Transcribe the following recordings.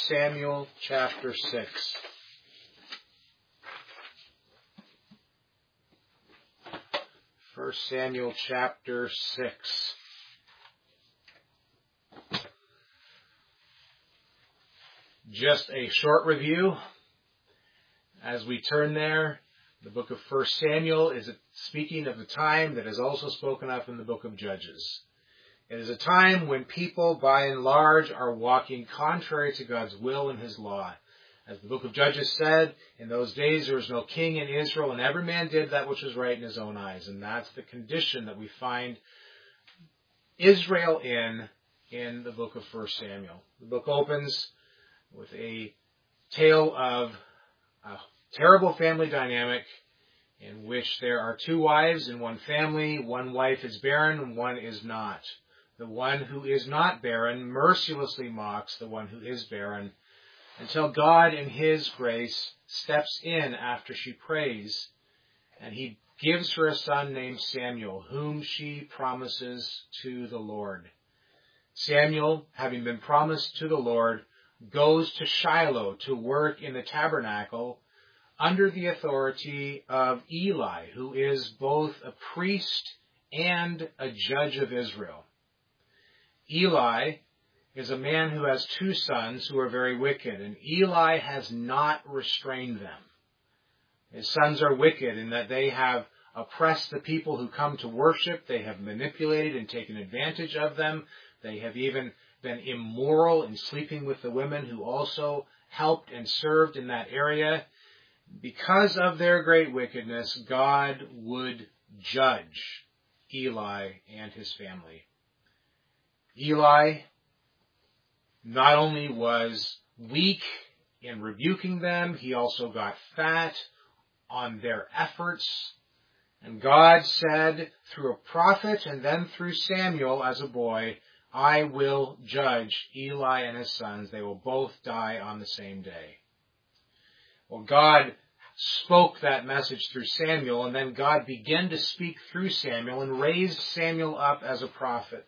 Samuel chapter 6. 1 Samuel chapter 6. Just a short review. As we turn there, the book of 1 Samuel is speaking of the time that is also spoken of in the book of Judges. It is a time when people, by and large, are walking contrary to God's will and His law. As the book of Judges said, in those days there was no king in Israel, and every man did that which was right in his own eyes. And that's the condition that we find Israel in the book of 1 Samuel. The book opens with a tale of a terrible family dynamic in which there are two wives in one family. One wife is barren and one is not. The one who is not barren mercilessly mocks the one who is barren until God in His grace steps in after she prays, and He gives her a son named Samuel, whom she promises to the Lord. Samuel, having been promised to the Lord, goes to Shiloh to work in the tabernacle under the authority of Eli, who is both a priest and a judge of Israel. Eli is a man who has two sons who are very wicked, and Eli has not restrained them. His sons are wicked in that they have oppressed the people who come to worship. They have manipulated and taken advantage of them. They have even been immoral in sleeping with the women who also helped and served in that area. Because of their great wickedness, God would judge Eli and his family. Eli not only was weak in rebuking them, he also got fat on their efforts. And God said through a prophet and then through Samuel as a boy, I will judge Eli and his sons. They will both die on the same day. Well, God spoke that message through Samuel, and then God began to speak through Samuel and raised Samuel up as a prophet.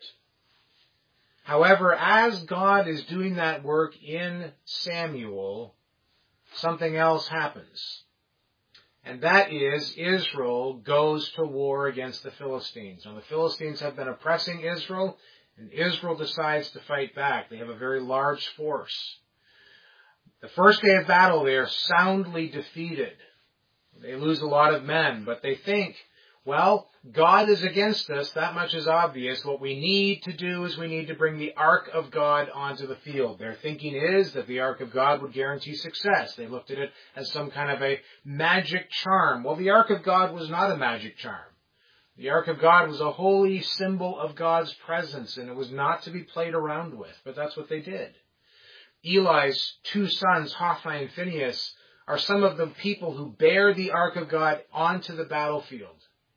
However, as God is doing that work in Samuel, something else happens. And that is, Israel goes to war against the Philistines. Now, the Philistines have been oppressing Israel, and Israel decides to fight back. They have a very large force. The first day of battle, they are soundly defeated. They lose a lot of men, but they think, well, God is against us. That much is obvious. What we need to do is we need to bring the Ark of God onto the field. Their thinking is that the Ark of God would guarantee success. They looked at it as some kind of a magic charm. Well, the Ark of God was not a magic charm. The Ark of God was a holy symbol of God's presence, and it was not to be played around with. But that's what they did. Eli's two sons, Hophni and Phinehas, are some of the people who bear the Ark of God onto the battlefield.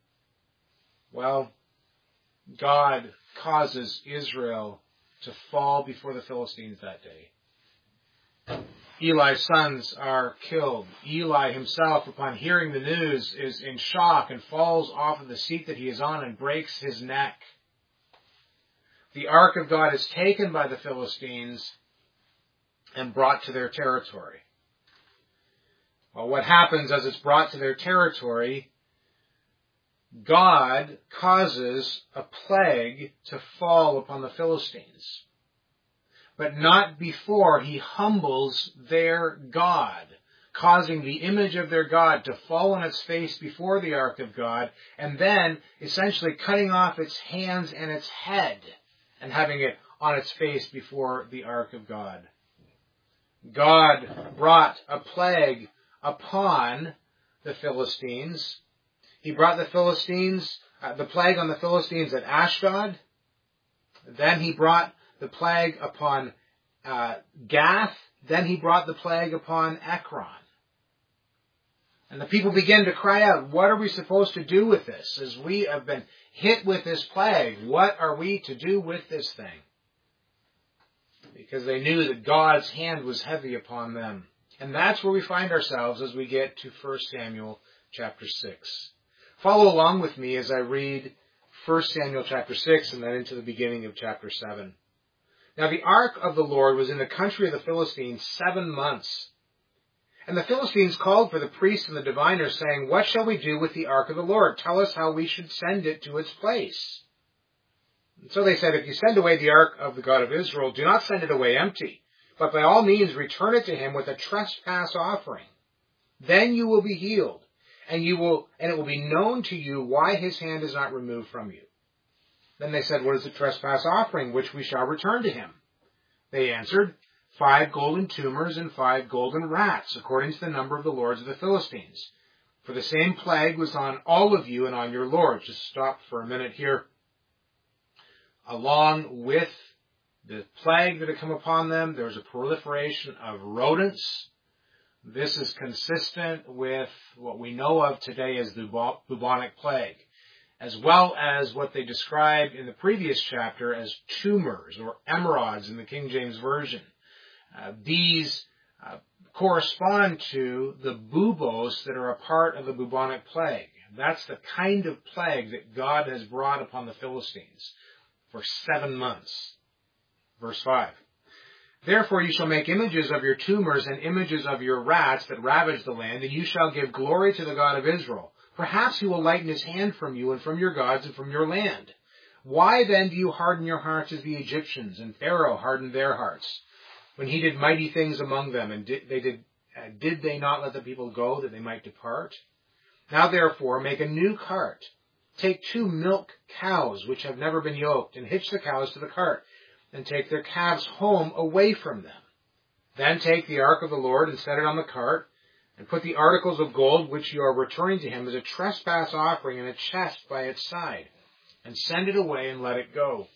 Well, God causes Israel to fall before the Philistines that day. Eli's sons are killed. Eli himself, upon hearing the news, is in shock and falls off of the seat that he is on and breaks his neck. The Ark of God is taken by the Philistines and brought to their territory. Well, what happens as it's brought to their territory, God causes a plague to fall upon the Philistines, but not before He humbles their God, causing the image of their God to fall on its face before the Ark of God, and then essentially cutting off its hands and its head and having it on its face before the Ark of God. God brought a plague upon the Philistines. He brought the plague on the Philistines at Ashdod. Then He brought the plague upon Gath. Then He brought the plague upon Ekron. And the people begin to cry out, what are we supposed to do with this? As we have been hit with this plague, what are we to do with this thing? Because they knew that God's hand was heavy upon them. And that's where we find ourselves as we get to 1 Samuel chapter 6. Follow along with me as I read 1 Samuel chapter 6 and then into the beginning of chapter 7. Now the ark of the Lord was in the country of the Philistines 7 months. And the Philistines called for the priests and the diviners, saying, "What shall we do with the ark of the Lord? Tell us how we should send it to its place." And so they said, "If you send away the ark of the God of Israel, do not send it away empty, but by all means return it to him with a trespass offering. Then you will be healed, and it will be known to you why his hand is not removed from you." Then they said, "What is the trespass offering which we shall return to him?" They answered, 5 golden tumors and 5 golden rats, according to the number of the lords of the Philistines. For the same plague was on all of you and on your lords. Just stop for a minute here. Along with the plague that had come upon them, there was a proliferation of rodents. This is consistent with what we know of today as the bubonic plague, as well as what they described in the previous chapter as tumors or emerods in the King James Version. These correspond to the buboes that are a part of the bubonic plague. That's the kind of plague that God has brought upon the Philistines for 7 months. Verse 5. "Therefore you shall make images of your tumors and images of your rats that ravage the land, and you shall give glory to the God of Israel. Perhaps he will lighten his hand from you and from your gods and from your land. Why then do you harden your hearts as the Egyptians, and Pharaoh hardened their hearts, when he did mighty things among them, and did they not let the people go that they might depart? Now therefore make a new cart. Take 2 milk cows which have never been yoked, and hitch the cows to the cart, and take their calves home away from them. Then take the ark of the Lord and set it on the cart, and put the articles of gold which you are returning to him as a trespass offering in a chest by its side, and send it away and let it go.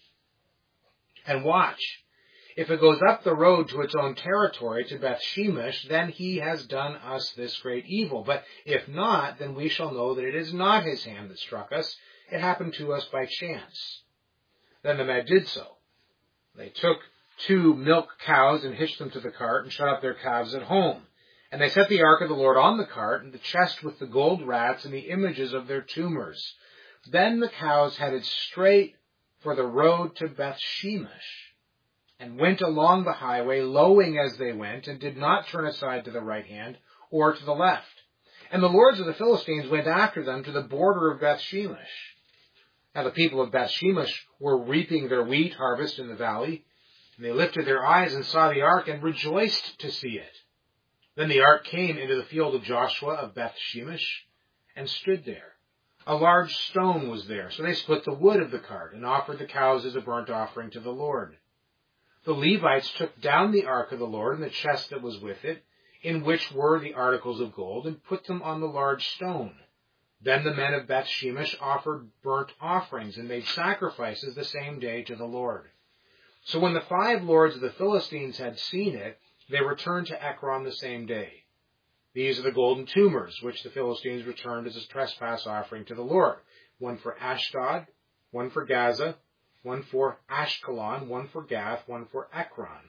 And watch. If it goes up the road to its own territory, to Beth-shemesh, then he has done us this great evil. But if not, then we shall know that it is not his hand that struck us. It happened to us by chance." Then the men did so. They took 2 milk cows and hitched them to the cart and shut up their calves at home. And they set the ark of the Lord on the cart, and the chest with the gold rats and the images of their tumors. Then the cows headed straight for the road to Beth-shemesh, and went along the highway, lowing as they went, and did not turn aside to the right hand or to the left. And the lords of the Philistines went after them to the border of Beth-shemesh. Now the people of Beth-shemesh were reaping their wheat harvest in the valley, and they lifted their eyes and saw the ark and rejoiced to see it. Then the ark came into the field of Joshua of Beth-shemesh and stood there. A large stone was there, so they split the wood of the cart and offered the cows as a burnt offering to the Lord. The Levites took down the ark of the Lord and the chest that was with it, in which were the articles of gold, and put them on the large stone. Then the men of Beth-shemesh offered burnt offerings and made sacrifices the same day to the Lord. So when the 5 lords of the Philistines had seen it, they returned to Ekron the same day. These are the golden tumors, which the Philistines returned as a trespass offering to the Lord. 1 for Ashdod, 1 for Gaza, 1 for Ashkelon, 1 for Gath, 1 for Ekron.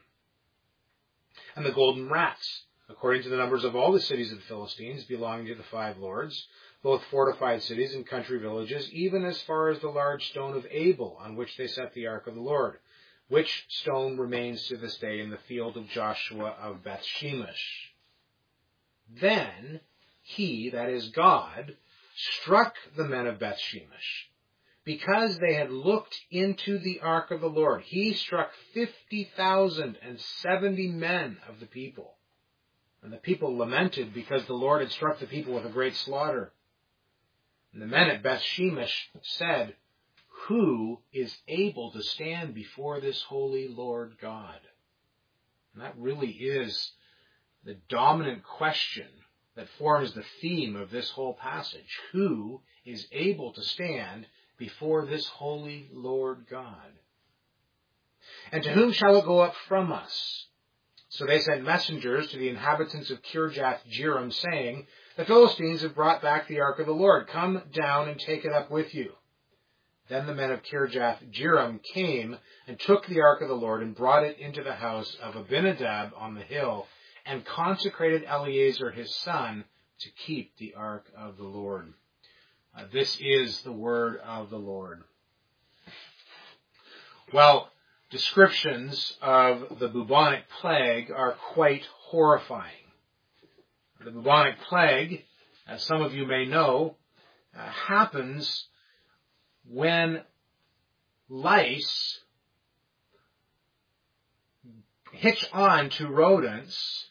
And the golden rats, according to the numbers of all the cities of the Philistines, belonging to the 5 lords, both fortified cities and country villages, even as far as the large stone of Abel, on which they set the ark of the Lord, which stone remains to this day in the field of Joshua of Beth-shemesh. Then he, that is God, struck the men of Beth-shemesh, because they had looked into the ark of the Lord. He struck 50,070 men of the people. And the people lamented because the Lord had struck the people with a great slaughter. And the men at Beth-shemesh said, "Who is able to stand before this holy Lord God?" And that really is the dominant question that forms the theme of this whole passage. Who is able to stand before this holy Lord God? "And to whom shall it go up from us?" So they sent messengers to the inhabitants of Kirjath-jearim, saying, "The Philistines have brought back the ark of the Lord. Come down and take it up with you." Then the men of Kirjath-jearim came and took the ark of the Lord and brought it into the house of Abinadab on the hill, and consecrated Eleazar his son to keep the ark of the Lord. This is the word of the Lord. Well, descriptions of the bubonic plague are quite horrifying. The bubonic plague, as some of you may know, happens when lice hitch on to rodents,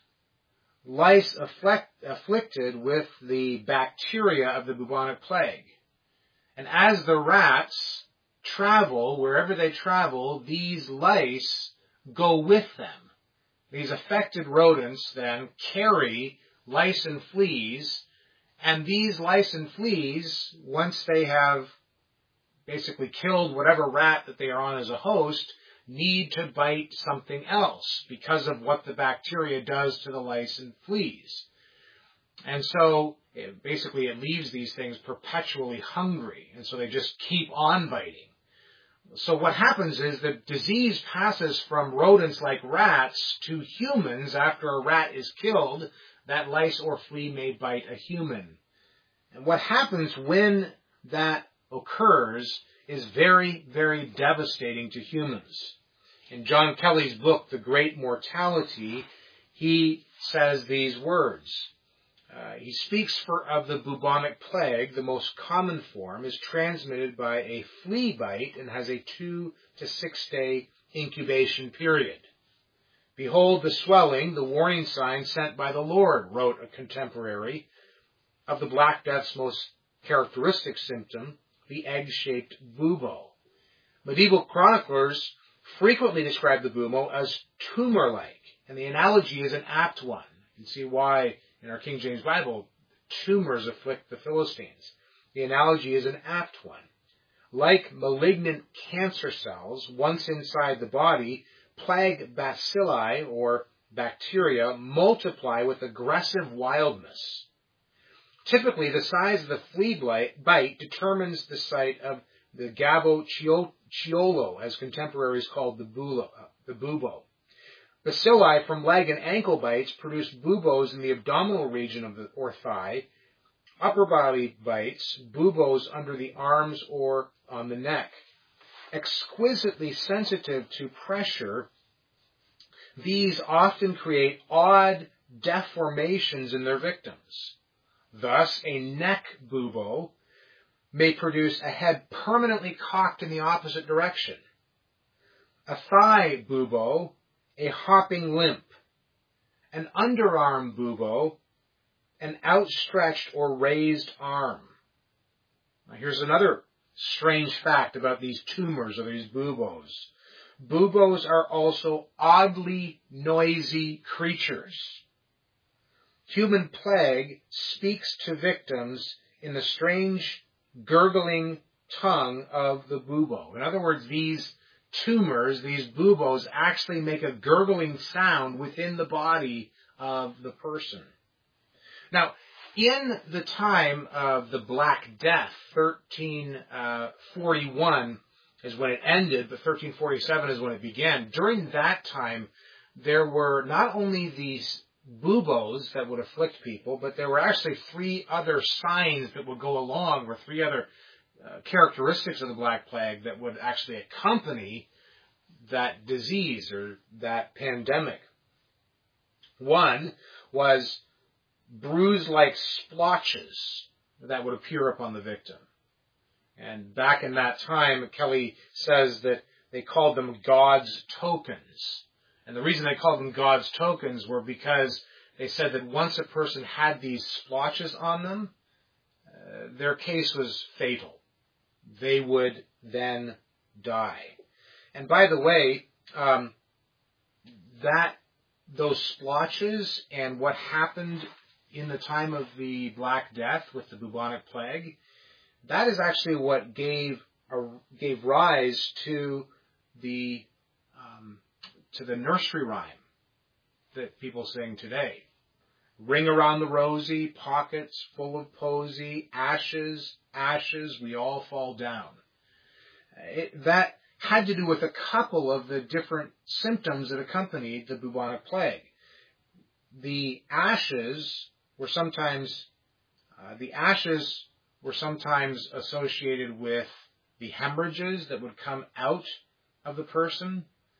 lice afflicted with the bacteria of the bubonic plague. And as the rats travel, wherever they travel, these lice go with them. These affected rodents then carry lice and fleas, and these lice and fleas, once they have basically killed whatever rat that they are on as a host, need to bite something else because of what the bacteria does to the lice and fleas. And so it leaves these things perpetually hungry, and so they just keep on biting. So what happens is the disease passes from rodents like rats to humans. After a rat is killed, that lice or flea may bite a human. And what happens when that occurs is very, very devastating to humans. In John Kelly's book, The Great Mortality, he says these words. He speaks of the bubonic plague. The most common form is transmitted by a flea bite and has a 2 to 6 day incubation period. Behold the swelling, the warning sign sent by the Lord, wrote a contemporary, of the Black Death's most characteristic symptom, the egg-shaped bubo. Medieval chroniclers frequently describe the bubo as tumor-like, and the analogy is an apt one. You can see why in our King James Bible, tumors afflict the Philistines. The analogy is an apt one. Like malignant cancer cells, once inside the body, plague bacilli, or bacteria, multiply with aggressive wildness. Typically, the size of the flea bite determines the site of the gabbo-ciolo, as contemporaries called the bubo. Bacilli from leg and ankle bites produce buboes in the abdominal region of or thigh, upper body bites, buboes under the arms or on the neck. Exquisitely sensitive to pressure, these often create odd deformations in their victims. Thus, a neck bubo may produce a head permanently cocked in the opposite direction, a thigh bubo, a hopping limp, an underarm bubo, an outstretched or raised arm. Now, here's another strange fact about these tumors or these buboes. Buboes are also oddly noisy creatures. Human plague speaks to victims in the strange gurgling tongue of the bubo. In other words, these tumors, these buboes, actually make a gurgling sound within the body of the person. Now, in the time of the Black Death, 1341 is when it ended, but 1347 is when it began. During that time, there were not only these buboes that would afflict people, but there were actually 3 other signs that would go along, or 3 other characteristics of the Black Plague that would actually accompany that disease or that pandemic. One was bruise-like splotches that would appear upon the victim. And back in that time, Kelly says that they called them God's tokens. And the reason they called them God's tokens were because they said that once a person had these splotches on them, their case was fatal. They would then die. And by the way, those splotches and what happened in the time of the Black Death with the bubonic plague, that is actually what gave rise to the nursery rhyme that people sing today. Ring around the rosy, pockets full of posy, ashes, ashes, we all fall down. That had to do with a couple of the different symptoms that accompanied the bubonic plague. The ashes were sometimes associated with the hemorrhages that would come out of the person.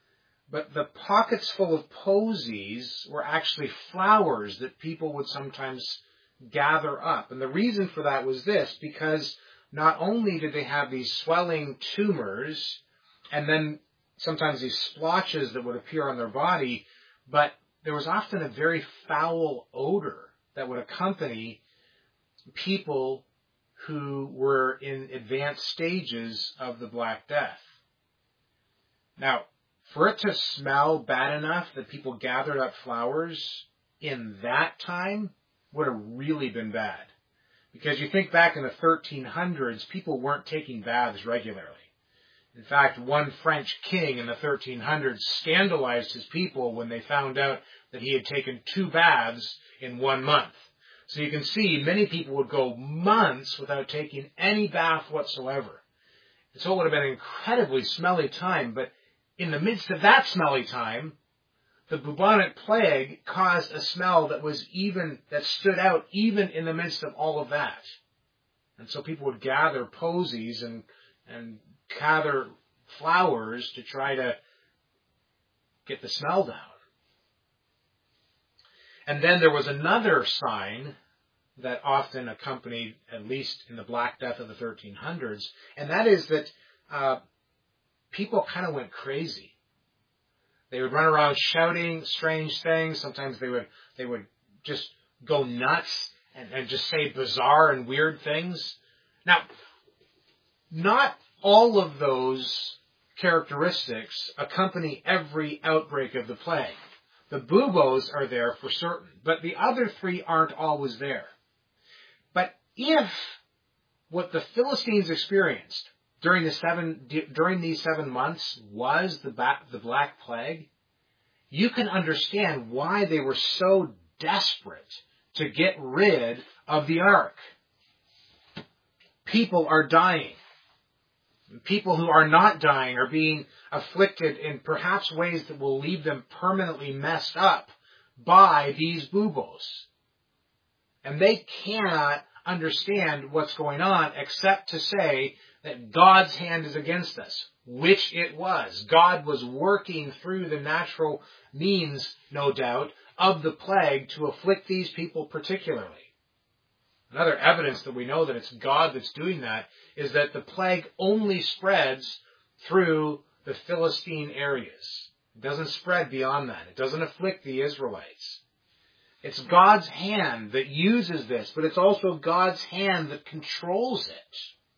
But the pockets full of posies were actually flowers that people would sometimes gather up. And the reason for that was this, because not only did they have these swelling tumors, and then sometimes these splotches that would appear on their body, but there was often a very foul odor that would accompany people who were in advanced stages of the Black Death. Now, for it to smell bad enough that people gathered up flowers in that time would have really been bad. Because you think back in the 1300s, people weren't taking baths regularly. In fact, one French king in the 1300s scandalized his people when they found out that he had taken 2 baths in 1 month. So you can see many people would go months without taking any bath whatsoever. And so it would have been an incredibly smelly time, but in the midst of that smelly time, the bubonic plague caused a smell that stood out even in the midst of all of that. And so people would gather posies and gather flowers to try to get the smell down. And then there was another sign that often accompanied, at least in the Black Death of the 1300s, and that is that people kind of went crazy. They would run around shouting strange things. Sometimes they would just go nuts and just say bizarre and weird things. Now, not all of those characteristics accompany every outbreak of the plague. The buboes are there for certain, but the other 3 aren't always there. But if what the Philistines experienced during these 7 months was the Black Plague, you can understand why they were so desperate to get rid of the ark. People are dying. People who are not dying are being afflicted in perhaps ways that will leave them permanently messed up by these buboes. And they cannot understand what's going on except to say that God's hand is against us, which it was. God was working through the natural means, no doubt, of the plague to afflict these people particularly. Another evidence that we know that it's God that's doing that is that the plague only spreads through the Philistine areas. It doesn't spread beyond that. It doesn't afflict the Israelites. It's God's hand that uses this, but it's also God's hand that controls it.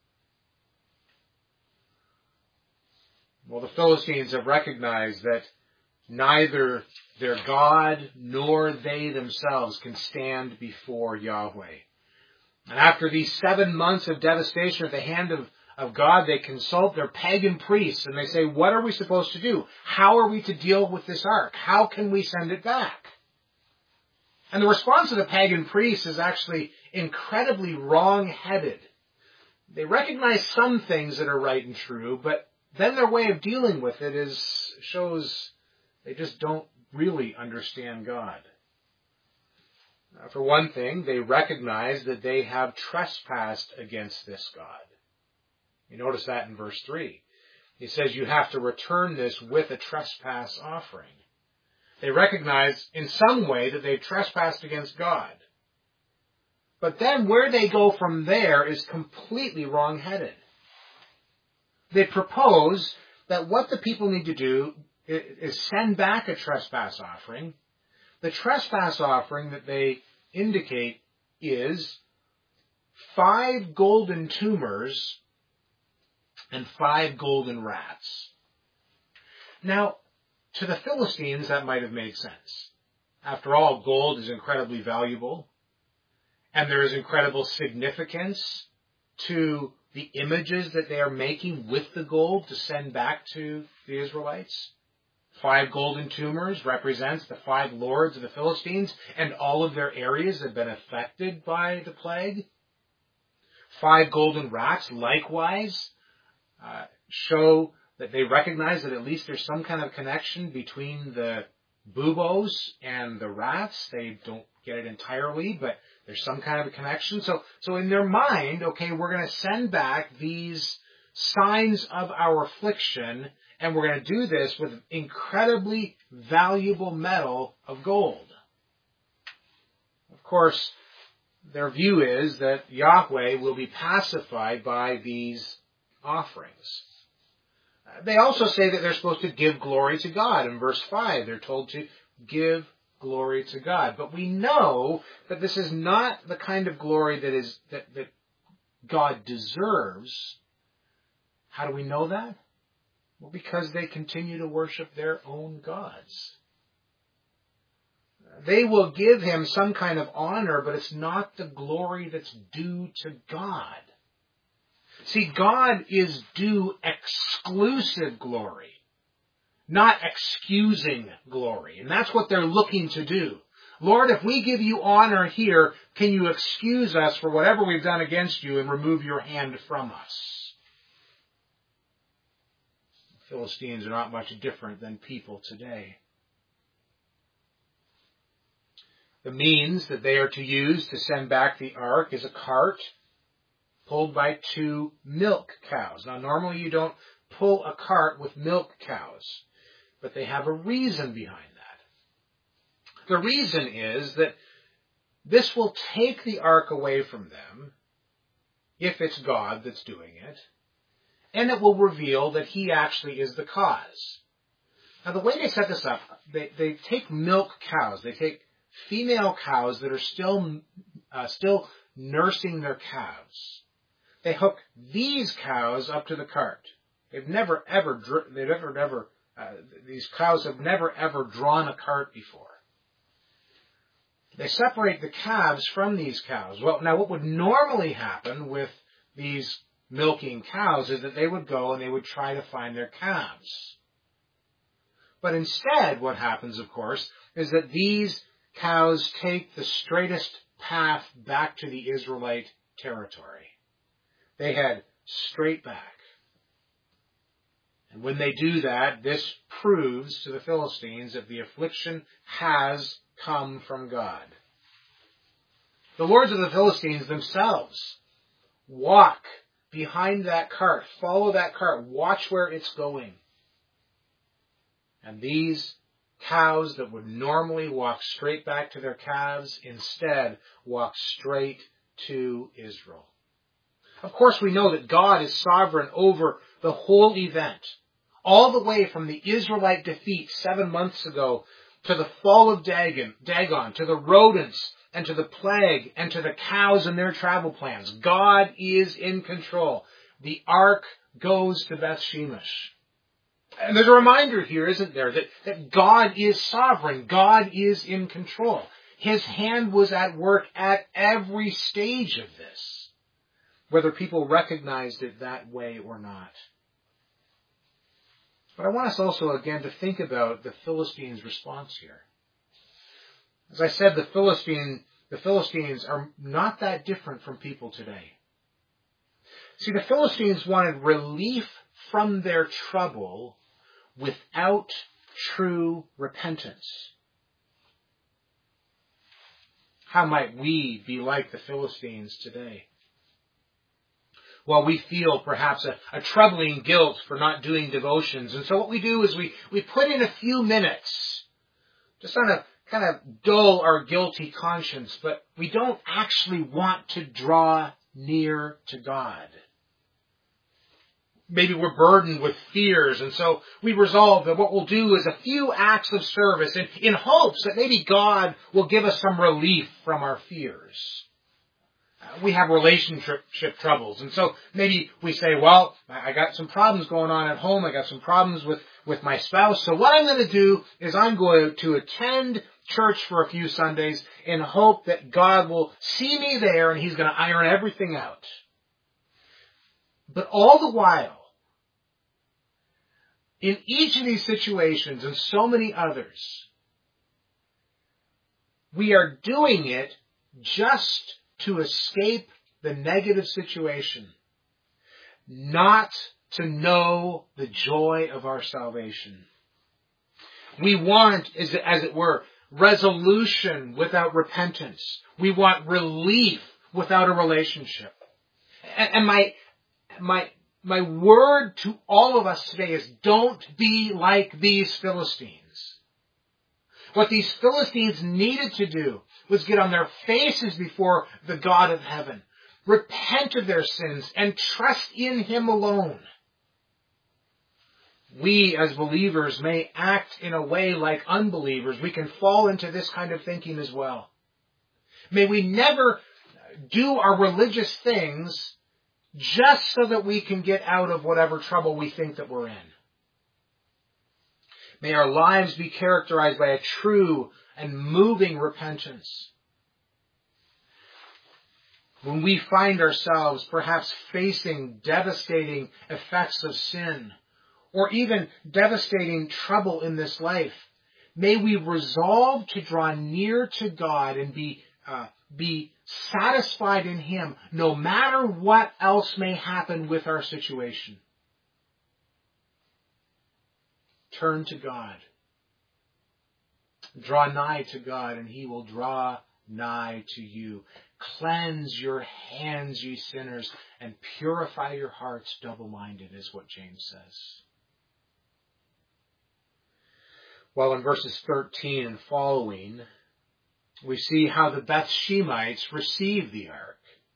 Well, the Philistines have recognized that neither their God nor they themselves can stand before Yahweh. And after these 7 months of devastation at the hand of God, they consult their pagan priests and they say, what are we supposed to do? How are we to deal with this ark? How can we send it back? And the response of the pagan priests is actually incredibly wrong-headed. They recognize some things that are right and true, but then their way of dealing with it shows they just don't really understand God. For one thing, they recognize that they have trespassed against this God. You notice that in verse 3. He says you have to return this with a trespass offering. They recognize in some way that they've trespassed against God. But then where they go from there is completely wrong-headed. They propose that what the people need to do is send back a trespass offering. The trespass offering that they indicate is 5 golden tumors and 5 golden rats. Now, to the Philistines, that might have made sense. After all, gold is incredibly valuable, and there is incredible significance to the images that they are making with the gold to send back to the Israelites. 5 golden tumors represents the 5 lords of the Philistines and all of their areas that have been affected by the plague. 5 golden rats, likewise, show that they recognize that at least there's some kind of connection between the buboes and the rats. They don't get it entirely, but there's some kind of a connection. So in their mind, okay, we're going to send back these signs of our affliction And we're going to do this with incredibly valuable metal of gold. Of course, their view is that Yahweh will be pacified by these offerings. They also say that they're supposed to give glory to God. In verse 5, they're told to give glory to God. But we know that this is not the kind of glory that God deserves. How do we know that? Well, because they continue to worship their own gods. They will give him some kind of honor, but it's not the glory that's due to God. See, God is due exclusive glory, not excusing glory. And that's what they're looking to do. Lord, if we give you honor here, can you excuse us for whatever we've done against you and remove your hand from us? The Philistines are not much different than people today. The means that they are to use to send back the ark is a cart pulled by 2 milk cows. Now, normally you don't pull a cart with milk cows, but they have a reason behind that. The reason is that this will take the ark away from them, if it's God that's doing it, and it will reveal that he actually is the cause. Now, the way they set this up, they take milk cows, they take female cows that are still nursing their calves. They hook these cows up to the cart. These cows have never ever drawn a cart before. They separate the calves from these cows. Well, now what would normally happen with these milking cows is that they would go and they would try to find their calves. But instead, what happens, of course, is that these cows take the straightest path back to the Israelite territory. They head straight back. And when they do that, this proves to the Philistines that the affliction has come from God. The lords of the Philistines themselves walk behind that cart, follow that cart, watch where it's going. And these cows that would normally walk straight back to their calves instead walk straight to Israel. Of course, we know that God is sovereign over the whole event, all the way from the Israelite defeat 7 months ago to the fall of Dagon, to the rodents and to the plague and to the cows and their travel plans. God is in control. The ark goes to Beth Shemesh. And there's a reminder here, isn't there, that God is sovereign. God is in control. His hand was at work at every stage of this, whether people recognized it that way or not. But I want us also, again, to think about the Philistines' response here. As I said, the Philistines are not that different from people today. See, the Philistines wanted relief from their trouble without true repentance. How might we be like the Philistines today? Well, we feel perhaps a troubling guilt for not doing devotions. And so what we do is we put in a few minutes just on a kind of dull our guilty conscience, but we don't actually want to draw near to God. Maybe we're burdened with fears, and so we resolve that what we'll do is a few acts of service in hopes that maybe God will give us some relief from our fears. We have relationship troubles, and so maybe we say, well, I got some problems going on at home, I got some problems with my spouse, so what I'm going to do is I'm going to attend church for a few Sundays in hope that God will see me there and he's going to iron everything out. But all the while, in each of these situations and so many others, we are doing it just to escape the negative situation, not to know the joy of our salvation. We want, as it were, resolution without repentance. We want relief without a relationship. And my my word to all of us today is don't be like these Philistines. What these Philistines needed to do was get on their faces before the God of heaven, repent of their sins, and trust in Him alone. We as believers may act in a way like unbelievers. We can fall into this kind of thinking as well. May we never do our religious things just so that we can get out of whatever trouble we think that we're in. May our lives be characterized by a true and moving repentance. When we find ourselves perhaps facing devastating effects of sin, or even devastating trouble in this life, may we resolve to draw near to God and be satisfied in Him, no matter what else may happen with our situation. Turn to God. Draw nigh to God, and He will draw nigh to you. Cleanse your hands, ye sinners, and purify your hearts, double-minded, is what James says. Well, in verses 13 and following, we see how the Beth Shemites received the ark.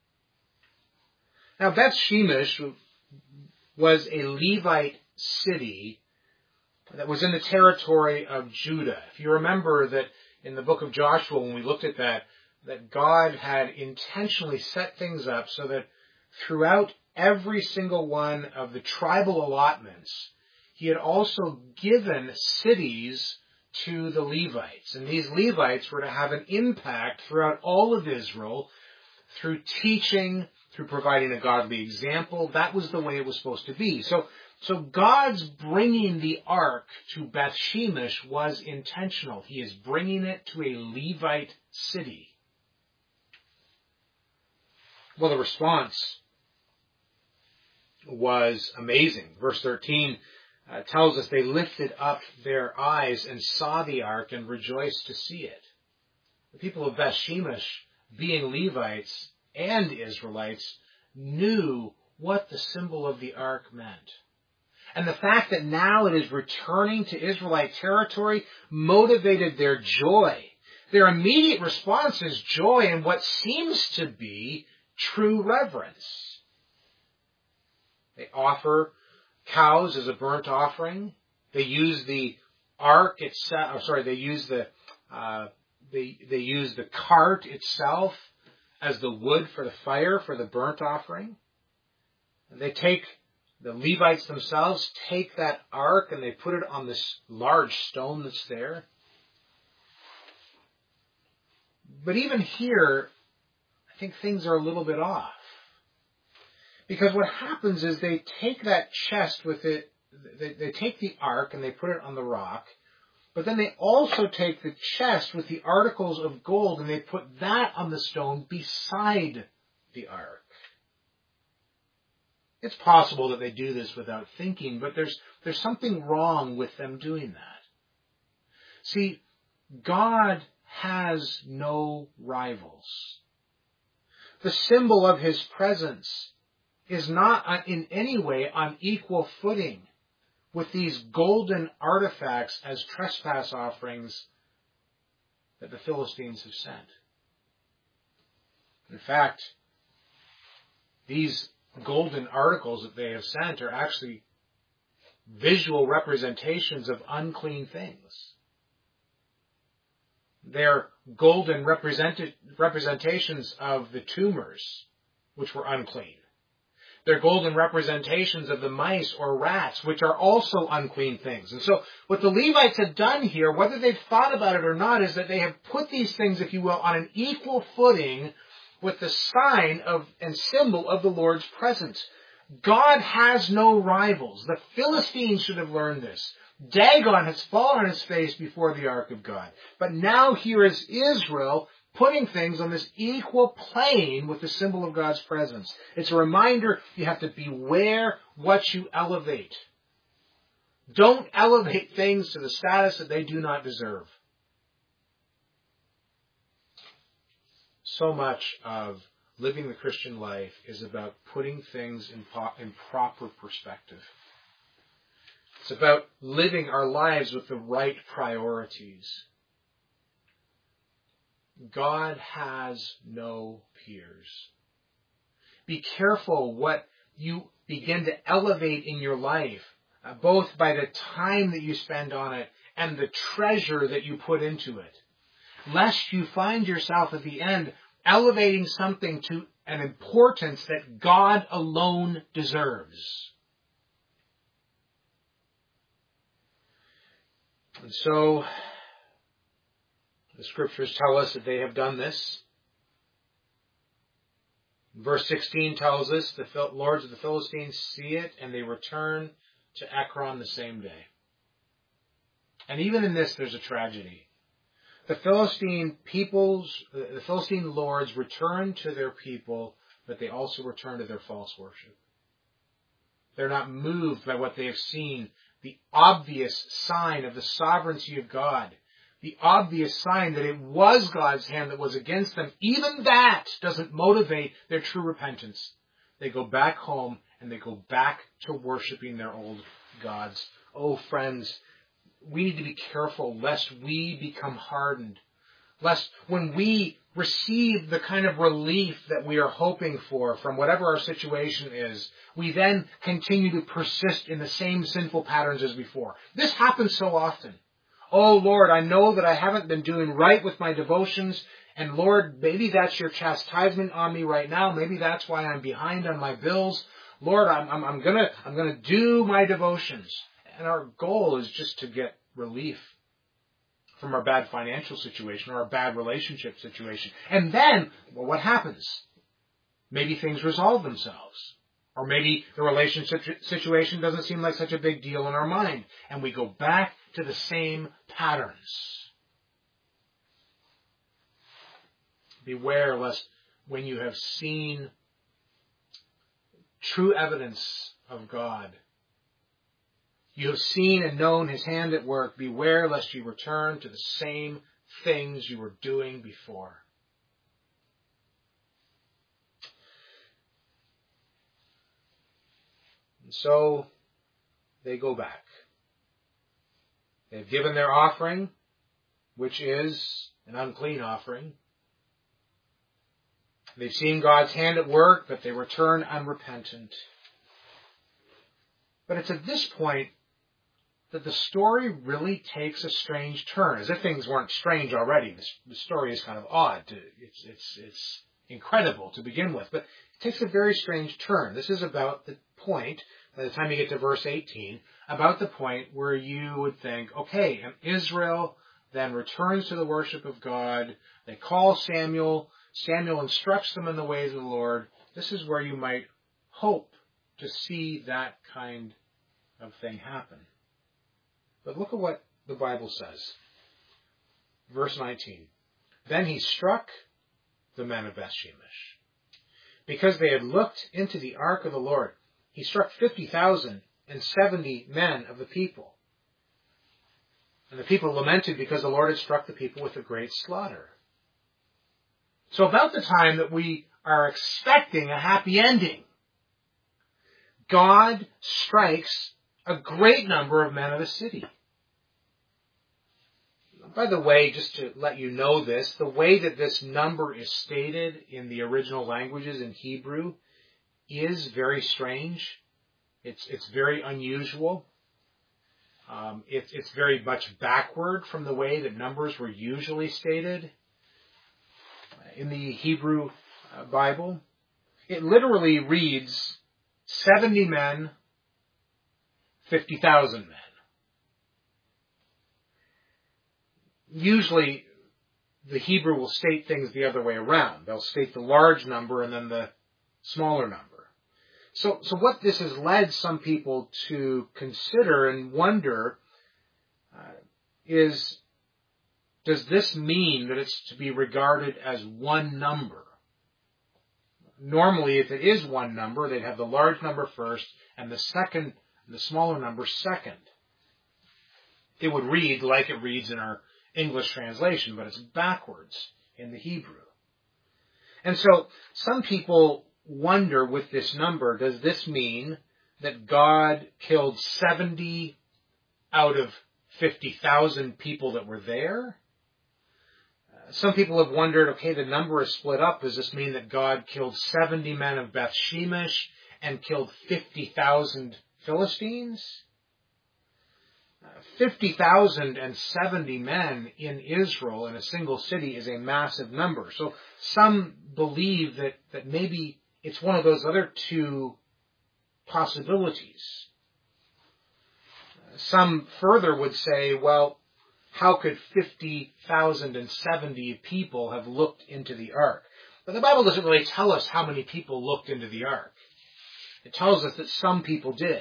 Now, Beth Shemesh was a Levite city that was in the territory of Judah. If you remember that in the book of Joshua, when we looked at that God had intentionally set things up so that throughout every single one of the tribal allotments, He had also given cities to the Levites. And these Levites were to have an impact throughout all of Israel through teaching, through providing a godly example. That was the way it was supposed to be. So God's bringing the ark to Beth Shemesh was intentional. He is bringing it to a Levite city. Well, the response was amazing. Verse 13 tells us they lifted up their eyes and saw the ark and rejoiced to see it. The people of Beth Shemesh, being Levites and Israelites, knew what the symbol of the ark meant. And the fact that now it is returning to Israelite territory motivated their joy. Their immediate response is joy in what seems to be true reverence. They offer cows as a burnt offering. They use the ark itself. They use the cart itself as the wood for the fire for the burnt offering. And the Levites themselves take that ark and they put it on this large stone that's there. But even here, I think things are a little bit off. Because what happens is they take that chest with it, they take the ark and they put it on the rock, but then they also take the chest with the articles of gold and they put that on the stone beside the ark. It's possible that they do this without thinking, but there's something wrong with them doing that. See, God has no rivals. The symbol of His presence is not in any way on equal footing with these golden artifacts as trespass offerings that the Philistines have sent. In fact, these golden articles that they have sent are actually visual representations of unclean things. They're golden representations of the tumors, which were unclean. They're golden representations of the mice or rats, which are also unclean things. And so what the Levites have done here, whether they've thought about it or not, is that they have put these things, if you will, on an equal footing with the sign of and symbol of the Lord's presence. God has no rivals. The Philistines should have learned this. Dagon has fallen on his face before the ark of God. But now here is Israel putting things on this equal plane with the symbol of God's presence. It's a reminder you have to beware what you elevate. Don't elevate things to the status that they do not deserve. So much of living the Christian life is about putting things in proper perspective. It's about living our lives with the right priorities. God has no peers. Be careful what you begin to elevate in your life, both by the time that you spend on it and the treasure that you put into it, lest you find yourself at the end elevating something to an importance that God alone deserves. And so, the scriptures tell us that they have done this. Verse 16 tells us the lords of the Philistines see it and they return to Ekron the same day. And even in this, there's a tragedy. The Philistine lords return to their people, but they also return to their false worship. They're not moved by what they have seen, the obvious sign of the sovereignty of God, the obvious sign that it was God's hand that was against them. Even that doesn't motivate their true repentance. They go back home and they go back to worshiping their old gods. Oh, friends, we need to be careful lest we become hardened. Lest when we receive the kind of relief that we are hoping for from whatever our situation is, we then continue to persist in the same sinful patterns as before. This happens so often. Oh, Lord, I know that I haven't been doing right with my devotions, and Lord, maybe that's your chastisement on me right now. Maybe that's why I'm behind on my bills. Lord, I'm gonna do my devotions. And our goal is just to get relief from our bad financial situation or our bad relationship situation. And then, well, what happens? Maybe things resolve themselves. Or maybe the relationship situation doesn't seem like such a big deal in our mind. And we go back to the same patterns. Beware lest when you have seen true evidence of God, you have seen and known His hand at work, beware lest you return to the same things you were doing before. And so they go back. They've given their offering, which is an unclean offering. They've seen God's hand at work, but they return unrepentant. But it's at this point that the story really takes a strange turn. As if things weren't strange already. The story is kind of odd. It's incredible to begin with. But it takes a very strange turn. This is about the point, by the time you get to verse 18, about the point where you would think, okay, and Israel then returns to the worship of God. They call Samuel. Samuel instructs them in the ways of the Lord. This is where you might hope to see that kind of thing happen. But look at what the Bible says. Verse 19. Then he struck the men of Beth-Shemesh, because they had looked into the ark of the Lord. He struck 50,070 men of the people. And the people lamented because the Lord had struck the people with a great slaughter. So about the time that we are expecting a happy ending, God strikes a great number of men of the city. By the way, just to let you know this, the way that this number is stated in the original languages in Hebrew is very strange. It's very unusual. It's very much backward from the way that numbers were usually stated in the Hebrew Bible. It literally reads 70 men, 50,000 men. Usually, the Hebrew will state things the other way around. They'll state the large number and then the smaller number. So what this has led some people to consider and wonder is, does this mean that it's to be regarded as one number? Normally, if it is one number, they'd have the large number first and the smaller number second. It would read like it reads in our English translation, but it's backwards in the Hebrew. And so some people wonder with this number, does this mean that God killed 70 out of 50,000 people that were there? Some people have wondered, okay, the number is split up. Does this mean that God killed 70 men of Beth Shemesh and killed 50,000 Philistines? 50,000 and 70 men in Israel in a single city is a massive number. So some believe that maybe it's one of those other two possibilities. Some further would say, well, how could 50,000 and 70 people have looked into the ark? But the Bible doesn't really tell us how many people looked into the ark. It tells us that some people did.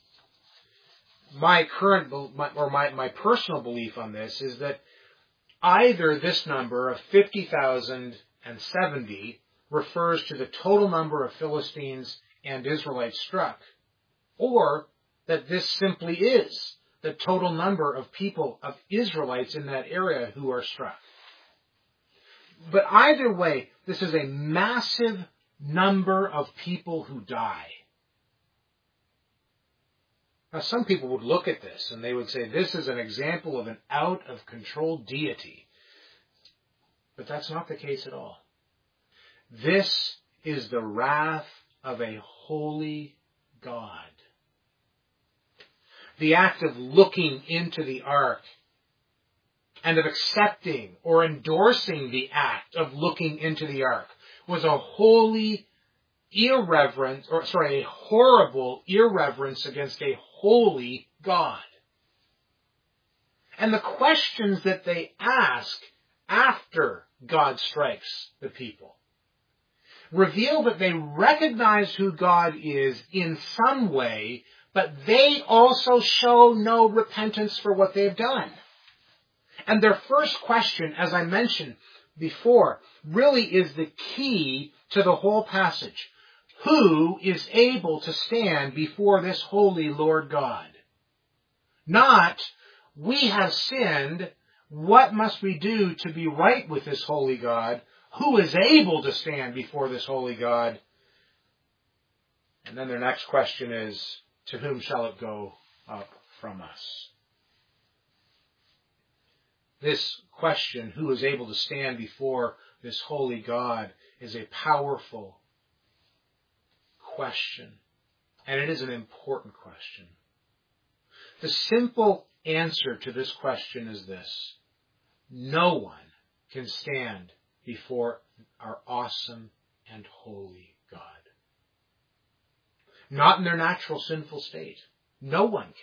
My personal belief on this is that either this number of 50,000 and 70 refers to the total number of Philistines and Israelites struck, or that this simply is the total number of people, of Israelites in that area who are struck. But either way, this is a massive number of people who die. Now, some people would look at this and they would say this is an example of an out-of-control deity. But that's not the case at all. This is the wrath of a holy God. The act of looking into the ark and of accepting or endorsing the act of looking into the ark was a horrible irreverence against a holy God. And the questions that they ask after God strikes the people reveal that they recognize who God is in some way, but they also show no repentance for what they've done. And their first question, as I mentioned before, really is the key to the whole passage. Who is able to stand before this holy Lord God? Not, we have sinned, what must we do to be right with this holy God? Who is able to stand before this holy God? And then their next question is, to whom shall it go up from us? This question, who is able to stand before this holy God, is a powerful question. And it is an important question. The simple answer to this question is this: no one can stand before our awesome and holy God. Not in their natural sinful state. No one can.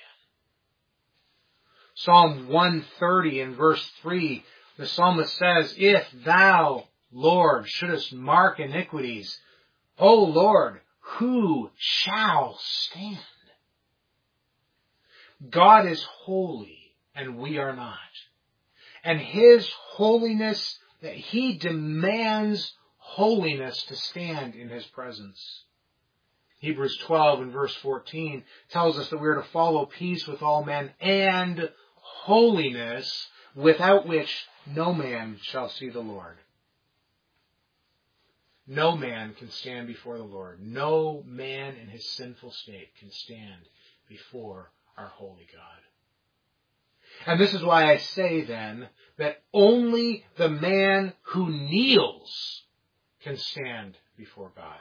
Psalm 130 in verse 3, the psalmist says, if thou, Lord, shouldest mark iniquities, O Lord, who shall stand? God is holy and we are not. And His holiness, that He demands holiness to stand in His presence. Hebrews 12 and verse 14 tells us that we are to follow peace with all men and holiness, without which no man shall see the Lord. No man can stand before the Lord. No man in his sinful state can stand before our holy God. And this is why I say then that only the man who kneels can stand before God.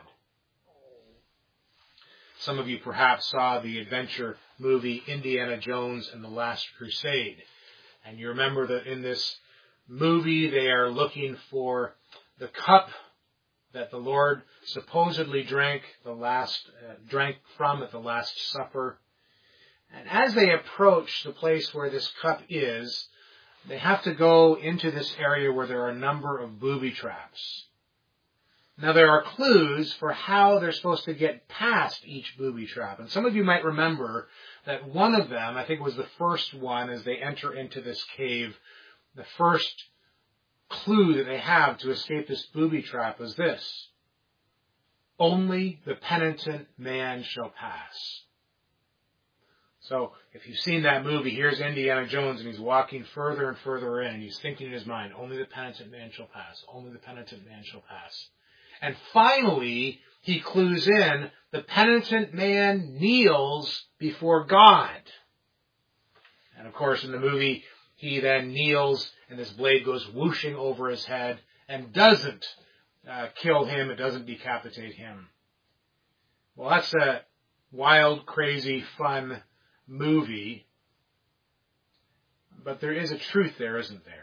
Some of you perhaps saw the adventure movie Indiana Jones and the Last Crusade. And you remember that in this movie they are looking for the cup that the Lord supposedly drank from at the Last Supper. And as they approach the place where this cup is, they have to go into this area where there are a number of booby traps. Now, there are clues for how they're supposed to get past each booby trap. And some of you might remember that one of them, I think it was the first one, as they enter into this cave, the first clue that they have to escape this booby trap is this: only the penitent man shall pass. So, if you've seen that movie, here's Indiana Jones, and he's walking further and further in, and he's thinking in his mind, only the penitent man shall pass, only the penitent man shall pass. And finally, he clues in, the penitent man kneels before God. And of course, in the movie, he then kneels and this blade goes whooshing over his head and doesn't kill him. It doesn't decapitate him. Well, that's a wild, crazy, fun movie. But there is a truth there, isn't there?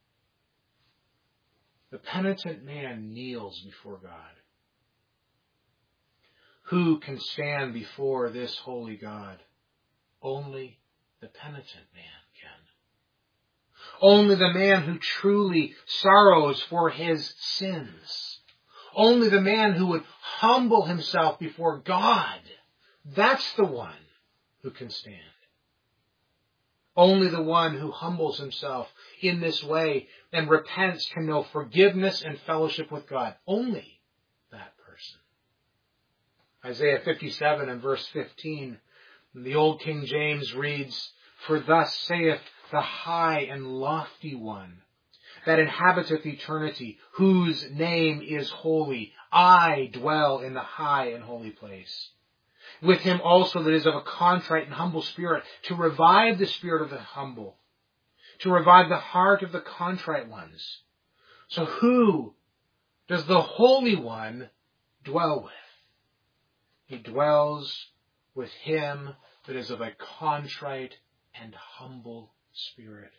The penitent man kneels before God. Who can stand before this holy God? Only the penitent man can. Only the man who truly sorrows for his sins. Only the man who would humble himself before God. That's the one who can stand. Only the one who humbles himself in this way and repents can know forgiveness and fellowship with God. Only that person. Isaiah 57 and verse 15, the Old King James reads, "For thus saith the high and lofty one, that inhabiteth eternity, whose name is holy. I dwell in the high and holy place. With him also that is of a contrite and humble spirit, to revive the spirit of the humble, to revive the heart of the contrite ones." So who does the Holy One dwell with? He dwells with him that is of a contrite and humble spirit.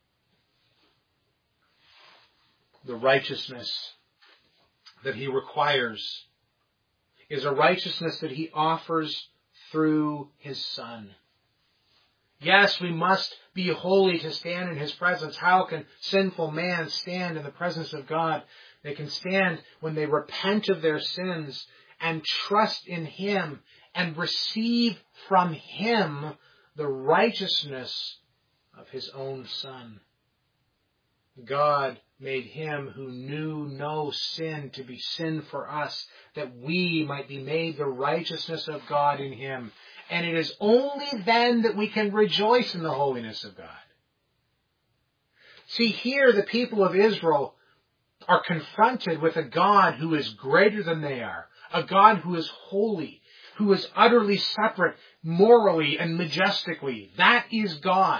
The righteousness that he requires is a righteousness that he offers through his Son. Yes, we must be holy to stand in his presence. How can sinful man stand in the presence of God? They can stand when they repent of their sins and trust in him and receive from him the righteousness of his own Son. God made him who knew no sin to be sin for us, that we might be made the righteousness of God in him. And it is only then that we can rejoice in the holiness of God. See, here the people of Israel are confronted with a God who is greater than they are, a God who is holy, who is utterly separate morally and majestically. That is God.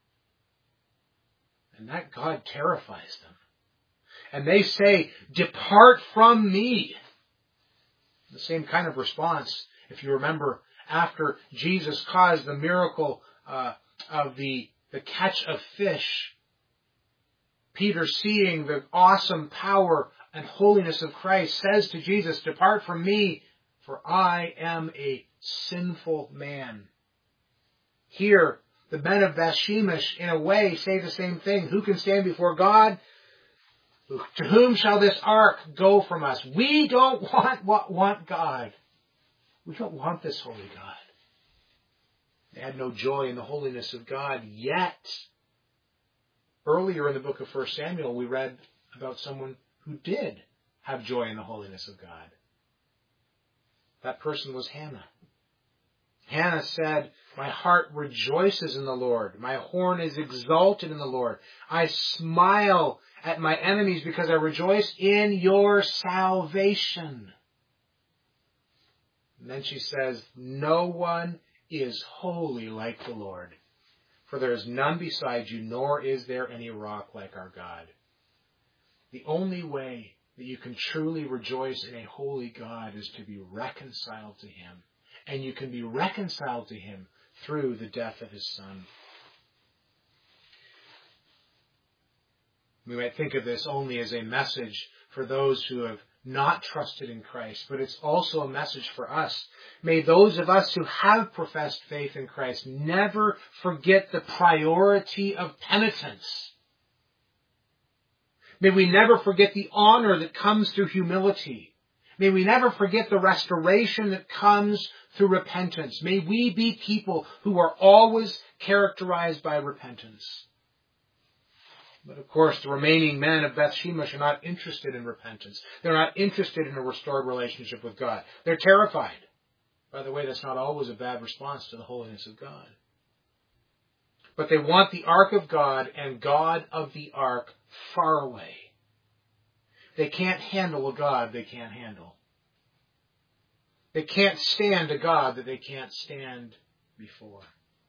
And that God terrifies them. And they say, "Depart from me." The same kind of response, if you remember, after Jesus caused the miracle of the catch of fish, Peter, seeing the awesome power and holiness of Christ, says to Jesus, "Depart from me, for I am a sinful man." Here, the men of Beth-shemesh, in a way, say the same thing. Who can stand before God? To whom shall this ark go from us? We don't want God. We don't want this holy God. They had no joy in the holiness of God yet. Earlier in the book of 1 Samuel, we read about someone who did have joy in the holiness of God. That person was Hannah. Hannah said, "My heart rejoices in the Lord. My horn is exalted in the Lord. I smile at my enemies because I rejoice in your salvation." And then she says, "No one is holy like the Lord, for there is none beside you, nor is there any rock like our God." The only way that you can truly rejoice in a holy God is to be reconciled to Him. And you can be reconciled to Him through the death of His Son. We might think of this only as a message for those who have not trusted in Christ, but it's also a message for us. May those of us who have professed faith in Christ never forget the priority of penitence. May we never forget the honor that comes through humility. May we never forget the restoration that comes through repentance. May we be people who are always characterized by repentance. But of course, the remaining men of Beth-shemesh are not interested in repentance. They're not interested in a restored relationship with God. They're terrified. By the way, that's not always a bad response to the holiness of God. But they want the ark of God and God of the ark far away. they can't handle a God they can't handle. They can't stand a God that they can't stand before.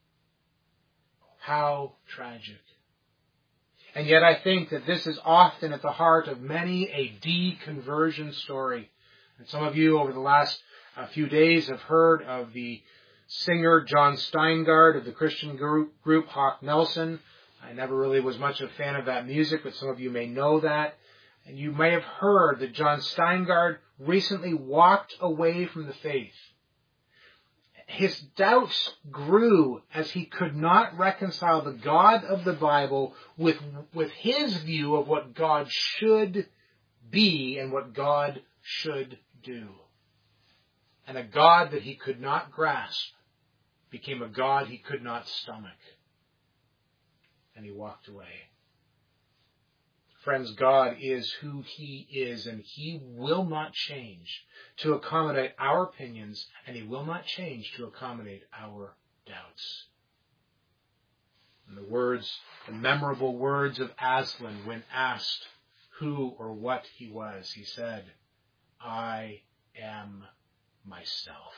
How tragic. And yet I think that this is often at the heart of many a deconversion story. And some of you over the last few days have heard of the singer John Steingard of the Christian group Hawk Nelson. I never really was much of a fan of that music, but some of you may know that. And you may have heard that John Steingard recently walked away from the faith. His doubts grew as he could not reconcile the God of the Bible with his view of what God should be and what God should do. And a God that he could not grasp became a God he could not stomach. And he walked away. Friends, God is who he is, and he will not change to accommodate our opinions, and he will not change to accommodate our doubts. And the memorable words of Aslan when asked who or what he was, he said, "I am myself."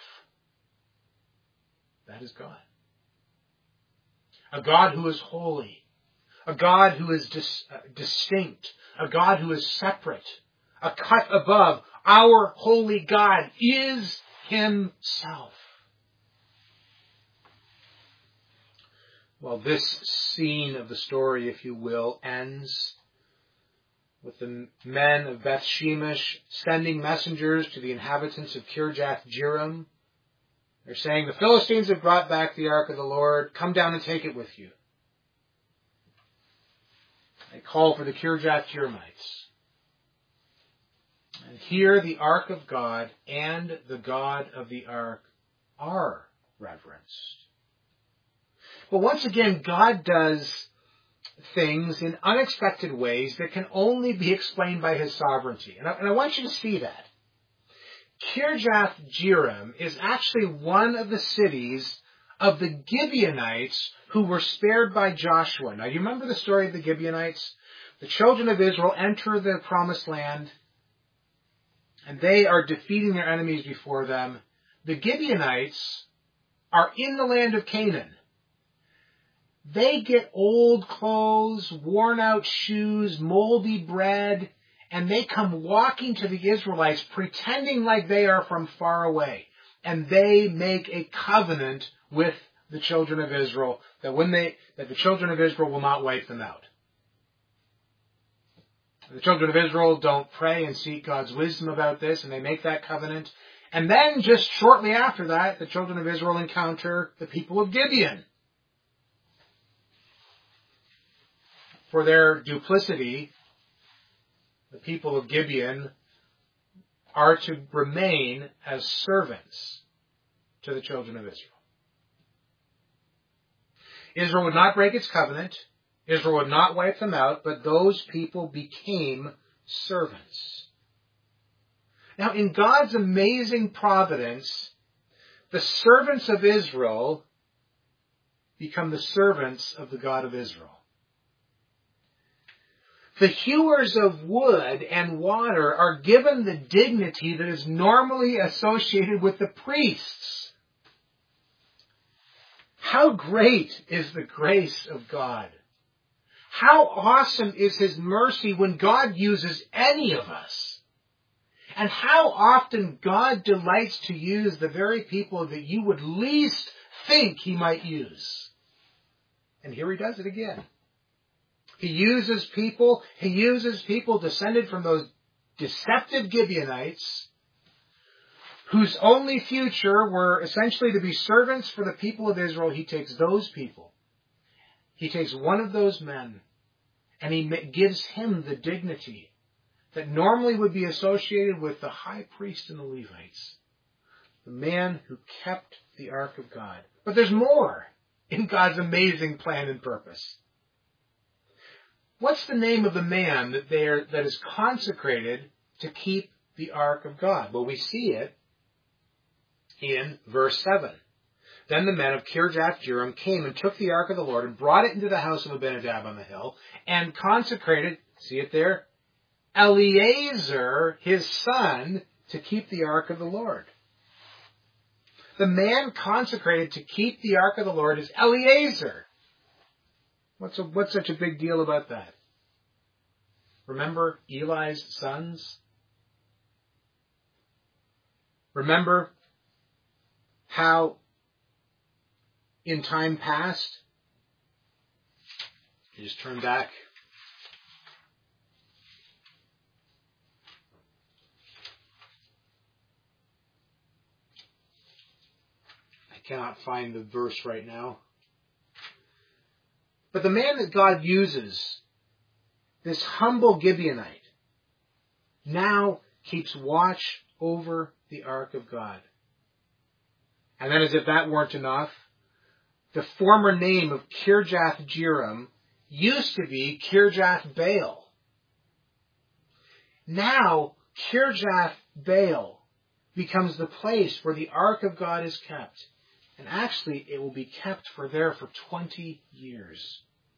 That is God. A God who is holy. A God who is distinct. A God who is separate. A cut above. Our holy God is himself. Well, this scene of the story, if you will, ends with the men of Beth Shemesh sending messengers to the inhabitants of Kirjath Jearim. They're saying, the Philistines have brought back the ark of the Lord. Come down and take it with you. They call for the Kirjath Jearimites. And here the ark of God and the God of the ark are reverenced. But once again, God does things in unexpected ways that can only be explained by his sovereignty. And I want you to see that. Kirjath Jearim is actually one of the cities of the Gibeonites who were spared by Joshua. Now, you remember the story of the Gibeonites? The children of Israel enter the promised land, and they are defeating their enemies before them. The Gibeonites are in the land of Canaan. They get old clothes, worn out shoes, moldy bread, and they come walking to the Israelites pretending like they are from far away. And they make a covenant with the children of Israel that the children of Israel will not wipe them out. The children of Israel don't pray and seek God's wisdom about this, and they make that covenant. And then just shortly after that, the children of Israel encounter the people of Gibeon. For their duplicity, the people of Gibeon are to remain as servants to the children of Israel. Israel would not break its covenant. Israel would not wipe them out, but those people became servants. Now, in God's amazing providence, the servants of Israel become the servants of the God of Israel. The hewers of wood and water are given the dignity that is normally associated with the priests. How great is the grace of God? How awesome is his mercy when God uses any of us? And how often God delights to use the very people that you would least think he might use. And here he does it again. He uses people descended from those deceptive Gibeonites whose only future were essentially to be servants for the people of Israel. He takes those people. He takes one of those men and he gives him the dignity that normally would be associated with the high priest and the Levites, the man who kept the ark of God. But there's more in God's amazing plan and purpose. What's the name of the man that is consecrated to keep the ark of God? Well, we see it in verse 7. Then the men of Kirjath Jearim came and took the ark of the Lord and brought it into the house of Abinadab on the hill and consecrated, see it there, Eleazar, his son, to keep the ark of the Lord. The man consecrated to keep the ark of the Lord is Eleazar. What's such a big deal about that? Remember Eli's sons? Remember how in time past, you just turn back. I cannot find the verse right now. But the man that God uses, this humble Gibeonite, now keeps watch over the ark of God. And then, as if that weren't enough, the former name of Kirjath Jearim used to be Kirjath Baal. Now, Kirjath Baal becomes the place where the ark of God is kept. And actually, it will be kept for 20 years.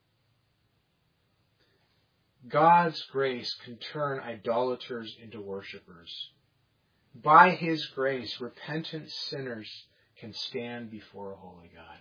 God's grace can turn idolaters into worshipers. By His grace, repentant sinners can stand before a holy God.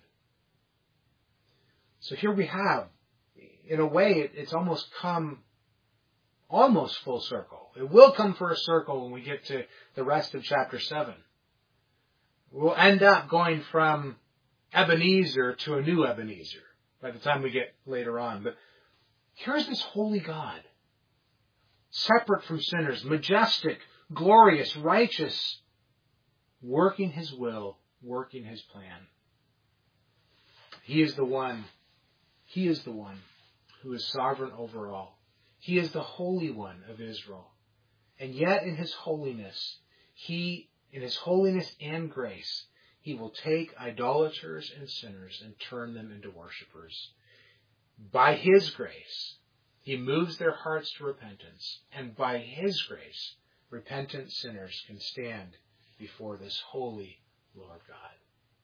So here we have, in a way, it's almost come full circle. It will come for a circle when we get to the rest of chapter 7. We'll end up going from Ebenezer to a new Ebenezer by the time we get later on. But here's this holy God, separate from sinners, majestic, glorious, righteous, working His will, working His plan. He is the one who is sovereign over all. He is the Holy One of Israel. And yet in His holiness, in His holiness and grace, He will take idolaters and sinners and turn them into worshipers. By His grace, He moves their hearts to repentance. And by His grace, repentant sinners can stand before this holy Lord God.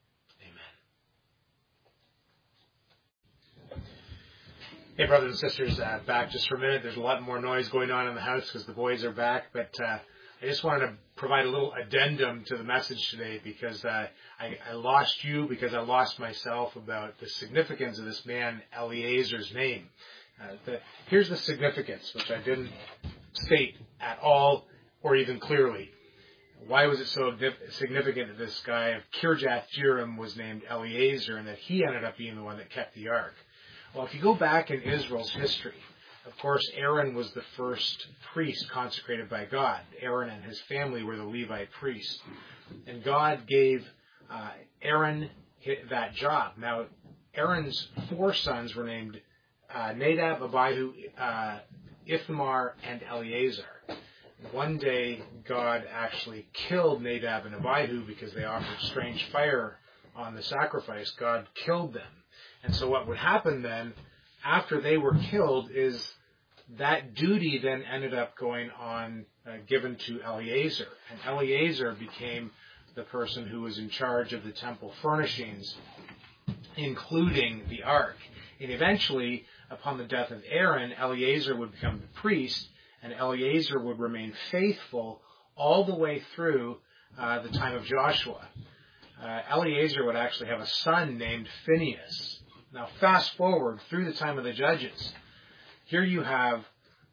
Amen. Hey, brothers and sisters, back just for a minute. There's a lot more noise going on in the house because the boys are back, but I just wanted to provide a little addendum to the message today because I lost you because I lost myself about the significance of this man Eleazar's name. Here's the significance, which I didn't state at all or even clearly. Why was it so significant that this guy of Kirjath Jearim was named Eleazar and that he ended up being the one that kept the ark? Well, if you go back in Israel's history, of course, Aaron was the first priest consecrated by God. Aaron and his family were the Levite priests. And God gave Aaron that job. Now, Aaron's 4 sons were named Nadab, Abihu, Ithamar, and Eleazar. One day, God actually killed Nadab and Abihu because they offered strange fire on the sacrifice. God killed them. And so what would happen then, after they were killed, is that duty then ended up going on, given to Eleazar. And Eleazar became the person who was in charge of the temple furnishings, including the ark. And eventually, upon the death of Aaron, Eleazar would become the priest, and Eleazar would remain faithful all the way through the time of Joshua. Eleazar would actually have a son named Phinehas. Now, fast forward through the time of the judges. Here you have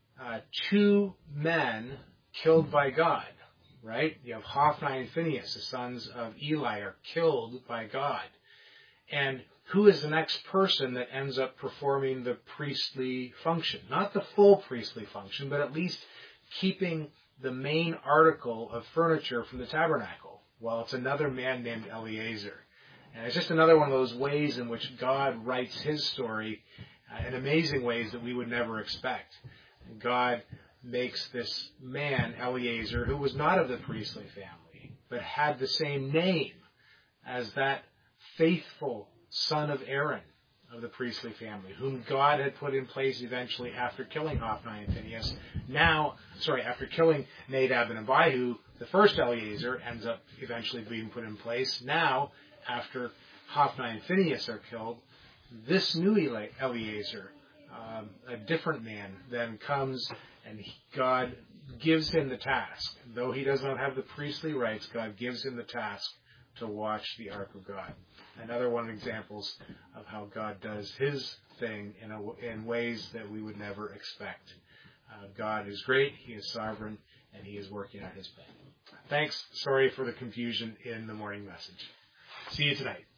2 men killed by God, right? You have Hophni and Phinehas, the sons of Eli, are killed by God. And who is the next person that ends up performing the priestly function? Not the full priestly function, but at least keeping the main article of furniture from the tabernacle. Well, it's another man named Eleazar. And it's just another one of those ways in which God writes His story in amazing ways that we would never expect. God makes this man, Eleazar, who was not of the priestly family, but had the same name as that faithful son of Aaron of the priestly family, whom God had put in place eventually after killing Hophni and Phinehas. After killing Nadab and Abihu, the first Eleazar ends up eventually being put in place. Now, after Hophni and Phinehas are killed, this new Eleazar, a different man, then comes And God gives him the task. Though he does not have the priestly rights, God gives him the task to watch the Ark of God. Another one of the examples of how God does his thing in ways that we would never expect. God is great, he is sovereign, and he is working out his plan. Thanks. Sorry for the confusion in the morning message. See you tonight.